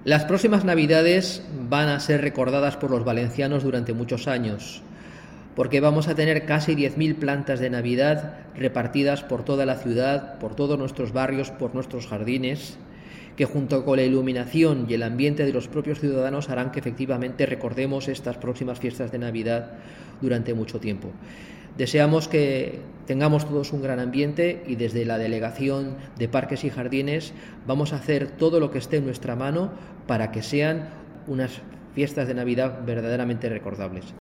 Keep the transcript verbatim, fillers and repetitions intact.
Las próximas Navidades van a ser recordadas por los valencianos durante muchos años, porque vamos a tener casi diez mil plantas de Navidad repartidas por toda la ciudad, por todos nuestros barrios, por nuestros jardines, que junto con la iluminación y el ambiente de los propios ciudadanos harán que efectivamente recordemos estas próximas fiestas de Navidad durante mucho tiempo. Deseamos que tengamos todos un gran ambiente y desde la Delegación de Parques y Jardines vamos a hacer todo lo que esté en nuestra mano para que sean unas fiestas de Navidad verdaderamente recordables.